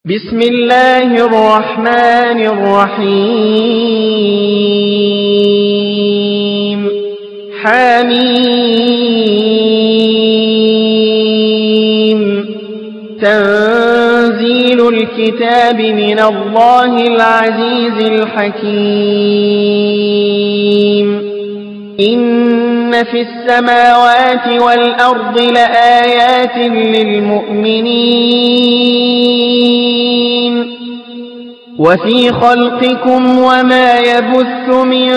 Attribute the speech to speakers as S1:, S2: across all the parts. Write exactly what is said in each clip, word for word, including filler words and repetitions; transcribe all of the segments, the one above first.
S1: بسم الله الرحمن الرحيم حميم تنزيل الكتاب من الله العزيز الحكيم إن في السماوات والأرض لآيات للمؤمنين وفي خلقكم وما يبث من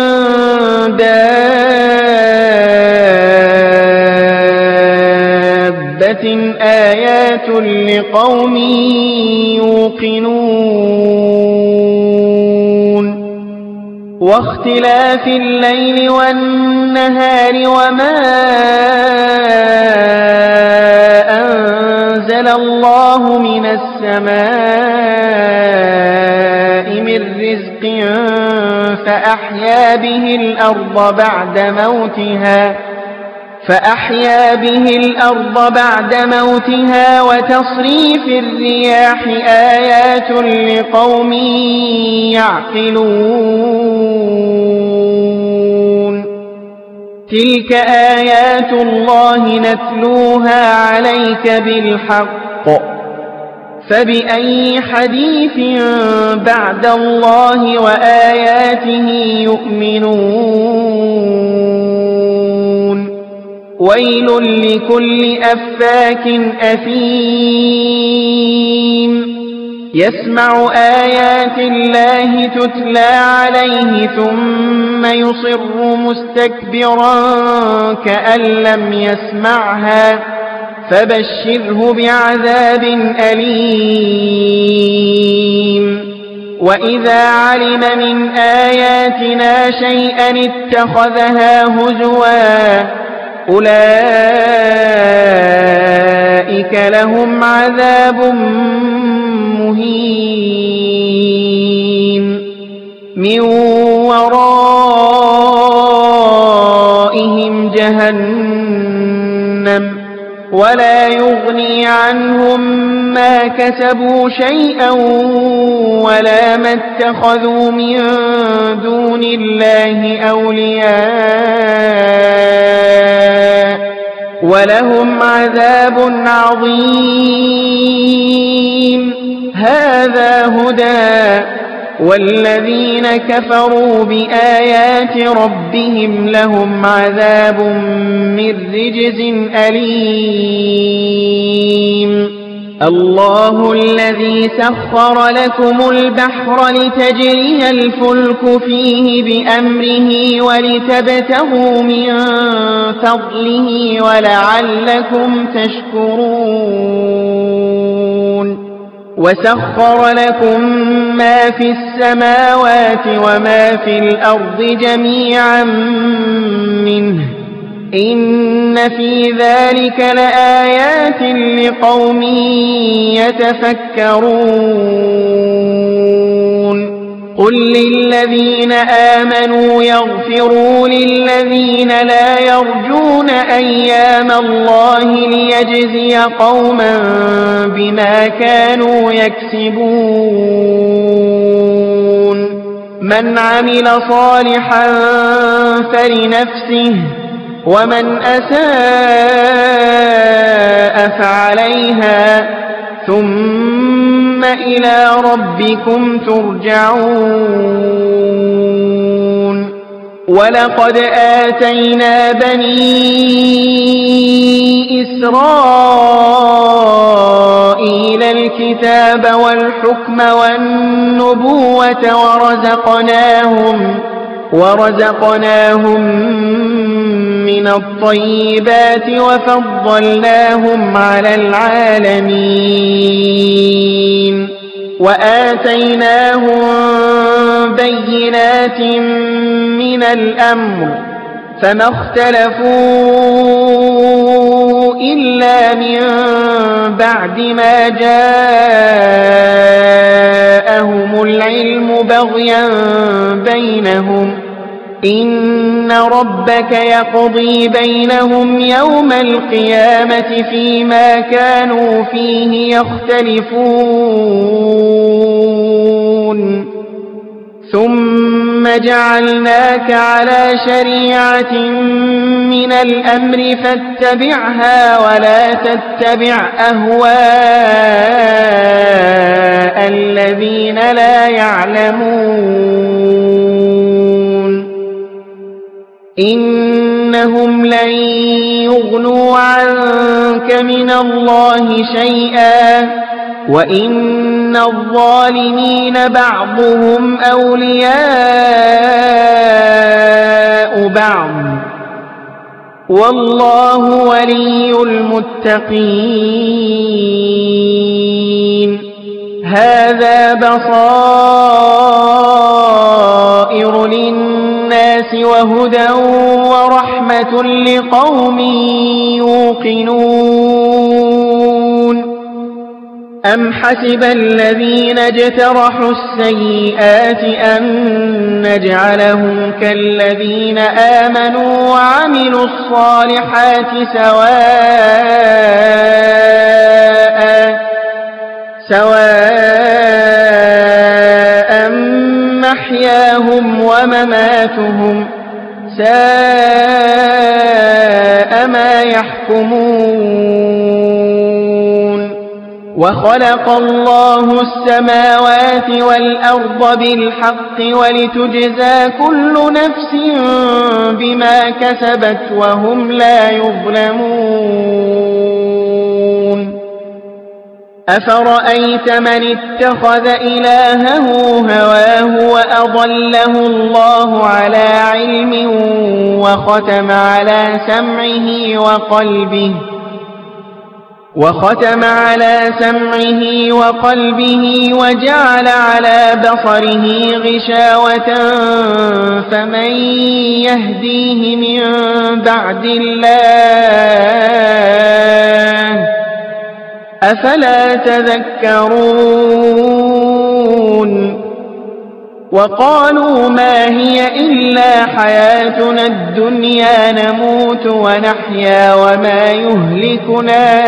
S1: دابة آيات لقوم يوقنون واختلاف الليل والنهار وما أنزل الله من السماء من رزق فأحيا به الأرض بعد موتها فأحيا به الأرض بعد موتها وتصريف الرياح آيات لقوم يعقلون تلك آيات الله نتلوها عليك بالحق فبأي حديث بعد الله وآياته يؤمنون ويل لكل أفاك أثيم يسمع آيات الله تتلى عليه ثم يصر مستكبرا كأن لم يسمعها فبشره بعذاب أليم وإذا علم من آياتنا شيئا اتخذها هزوا أولئك لهم عذاب مهين من ورائهم جهنم ولا يغني عنهم ما كسبوا شيئا ولا ما اتخذوا من دون الله أولياء ولهم عذاب عظيم هذا هدى والذين كفروا بآيات ربهم لهم عذاب من رجز أليم الله الذي سخر لكم البحر لتجري الفلك فيه بأمره ولتبتغوا من فضله ولعلكم تشكرون وسخر لكم ما في السماوات وما في الأرض جميعا منه إن في ذلك لآيات لقوم يتفكرون قل للذين آمنوا يغفروا للذين لا يرجون أيام الله ليجزي قوما بما كانوا يكسبون من عمل صالحا فلنفسه ومن أساء فعليها ثم إلى ربكم ترجعون ولقد آتينا بني إسرائيل الكتاب والحكم والنبوة ورزقناهم ورزقناهم من الطيبات وفضلناهم على العالمين وآتيناهم بينات من الأمر فما اختلفوا إلا من بعد ما جاءهم العلم بغيا بينهم إن ربك يقضي بينهم يوم القيامة فيما كانوا فيه يختلفون جعلناك على شريعة من الأمر فاتبعها ولا تتبع أهواء الذين لا يعلمون إنهم لن يغنوا عنك من الله شيئا وإن الظالمين بعضهم أولياء بعض والله ولي المتقين هذا بصائر للناس وهدى ورحمة لقوم يوقنون أم حسب الذين اجترحوا السيئات أن نجعلهم كالذين آمنوا وعملوا الصالحات سواء سواء محياهم ومماتهم ساء ما يحكمون وخلق الله السماوات والأرض بالحق ولتجزى كل نفس بما كسبت وهم لا يظلمون أفرأيت من اتخذ إلهه هواه وأضله الله على علم وختم على سمعه وقلبه وختم على سمعه وقلبه وجعل على بصره غشاوة فمن يهديه من بعد الله أفلا تذكرون وقالوا ما هي إلا حياتنا الدنيا نموت ونحيا وما يهلكنا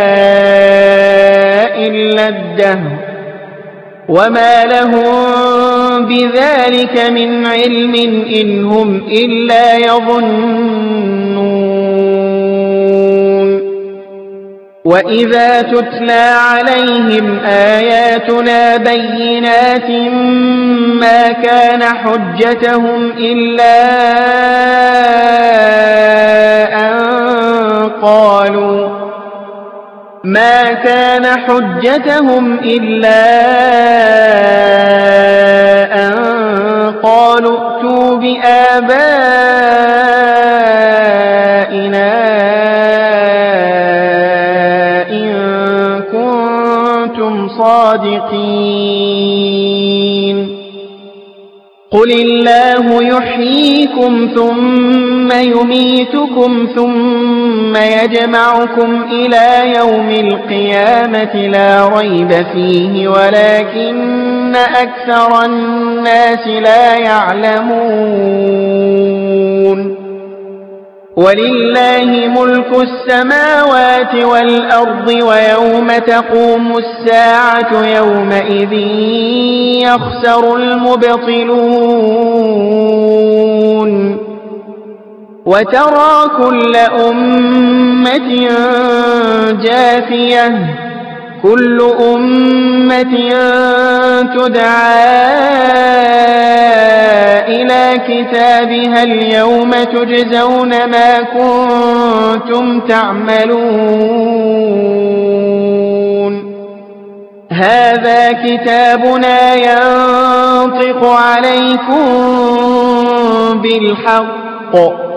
S1: إلا الدهر وما لهم بذلك من علم إن هم إلا يظنون وإذا تتلى عليهم آياتنا بينات ما كان حجتهم إلا أن قالوا ما كان حجتهم إلا أن قالوا ائتوا بآبائنا صادقين قل الله يحييكم ثم يميتكم ثم يجمعكم إلى يوم القيامة لا ريب فيه ولكن أكثر الناس لا يعلمون ولله ملك السماوات والأرض ويوم تقوم الساعة يومئذ يخسر المبطلون وترى كل أمة جاثية كل أمة تدعى إلى كتابها اليوم تجزون ما كنتم تعملون هذا كتابنا ينطق عليكم بالحق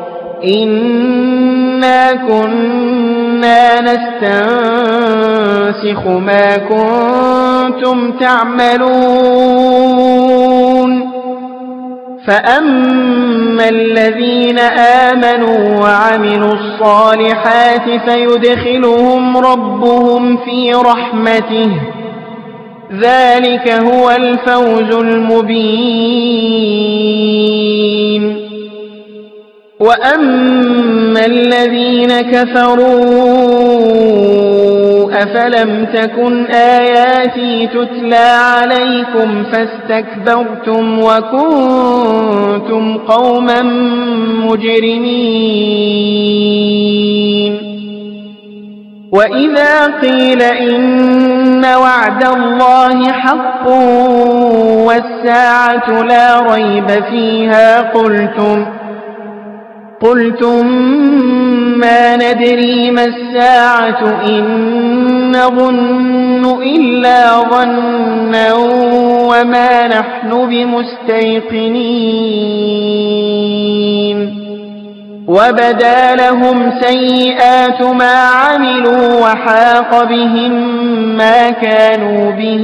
S1: إنا كنا نستنسخ ما كنتم تعملون فأما الذين آمنوا وعملوا الصالحات فيدخلهم ربهم في رحمته ذلك هو الفوز المبين وأما الذين كفروا أفلم تكن آياتي تتلى عليكم فاستكبرتم وكنتم قوما مجرمين وإذا قيل إن وعد الله حق والساعة لا ريب فيها قلتم قلتم ما ندري ما الساعة إن نظن إلا ظنا وما نحن بمستيقنين وبدا لهم سيئات ما عملوا وحاق بهم ما كانوا به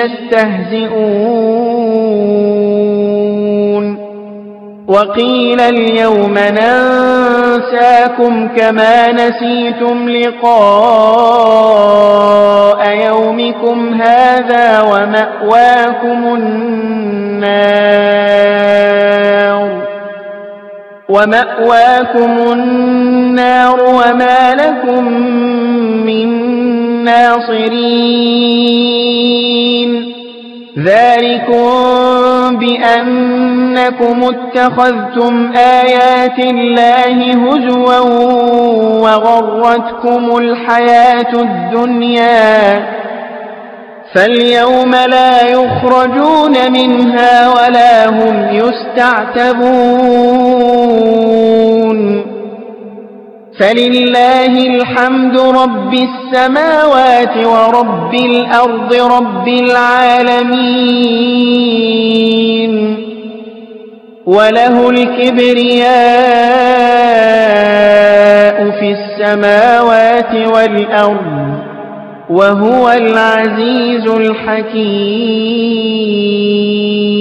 S1: يستهزئون وقيل اليوم ننساكم كما نسيتم لقاء يومكم هذا ومأواكم النار ومأواكم النار وما لكم من ناصرين ذلكم بأنكم اتخذتم آيات الله هزوا وغرتكم الحياة الدنيا فاليوم لا يخرجون منها ولا هم يستعتبون فلله الحمد رب السماوات ورب الأرض رب العالمين وله الكبرياء في السماوات والأرض وهو العزيز الحكيم